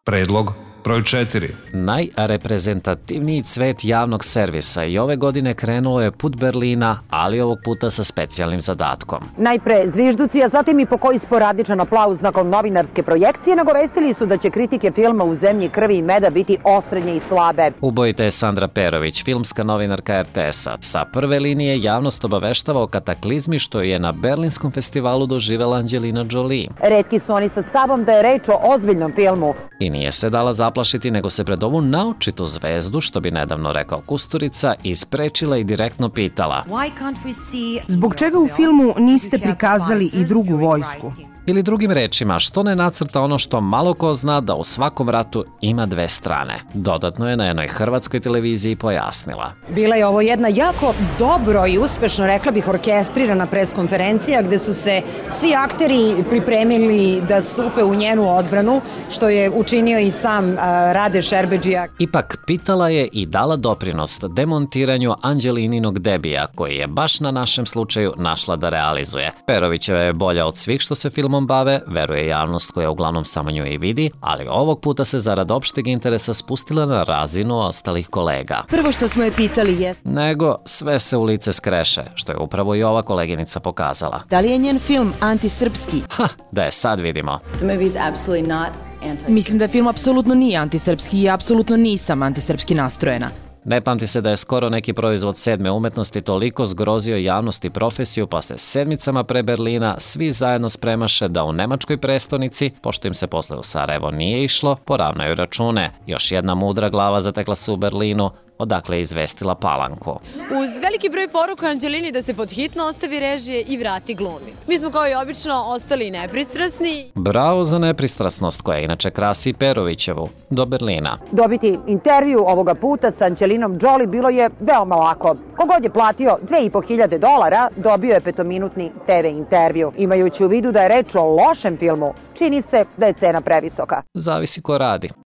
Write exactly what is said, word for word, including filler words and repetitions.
Predlog broj četiri. Najreprezentativniji cvet javnog servisa i ove godine krenulo je put Berlina, ali ovog puta sa specijalnim zadatkom. Najpre zvižduci, a zatim i po koji sporadičan aplauz nakon novinarske projekcije nagovestili su da će kritike filma U zemlji krvi i meda biti osrednje i slabe. Ubojita je Sandra Perović, filmska novinarka er te esa. Sa prve linije javnost obaveštava o kataklizmi što je na Berlinskom festivalu doživela Angelina Jolie. Retki su oni sa stavom da je reč o ozbiljnom filmu. I nije se dala zaplašiti, nego se pred ovu naočitu zvezdu, što bi nedavno rekao Kusturica, isprečila i direktno pitala: Zbog čega u filmu niste prikazali i drugu vojsku? Ili drugim rečima, što ne nacrta ono što malo ko zna da u svakom ratu ima dve strane. Dodatno je na jednoj hrvatskoj televiziji pojasnila. Bila je ovo jedna jako dobro i uspešno, rekla bih, orkestrirana preskonferencija gde su se svi akteri pripremili da stupe u njenu odbranu, što je učinio i sam uh, Rade Šerbedžija. Ipak pitala je i dala doprinos demontiranju Angelininog debija, koji je baš na našem slučaju našla da realizuje. Perovićeva je bolja od svih što se film bave, veruje javnost koja uglavnom samo nju i vidi, ali ovog puta se zarad opšteg interesa spustila na razinu ostalih kolega. Prvo što smo je pitali je... Nego sve se u lice skreše, što je upravo i ova koleginica pokazala. Da li je njen film antisrpski? Ha, da je sad vidimo. Mislim da film apsolutno nije antisrpski i apsolutno nisam antisrpski nastrojena. Ne pamti se da je skoro neki proizvod sedme umetnosti toliko zgrozio javnost i profesiju, pa se sedmicama pre Berlina svi zajedno spremaše da u nemačkoj prestonici, pošto im se posle u Sarajevo nije išlo, poravnaju račune. Još jedna mudra glava zatekla se u Berlinu, odakle je izvestila Palanku. Uz veliki broj poruka Angelini da se pod hitno ostavi režije i vrati glumi. Mi smo kao i obično ostali nepristrasni. Bravo za nepristrasnost koja inače krasi Perovićevu. Do Berlina. Dobiti intervju ovoga puta sa Angelinom Jolie bilo je veoma lako. Kogod je platio dve i po hiljade dolara, dobio je petominutni te ve intervju. Imajući u vidu da je reč o lošem filmu, čini se da je cena previsoka. Zavisi ko radi.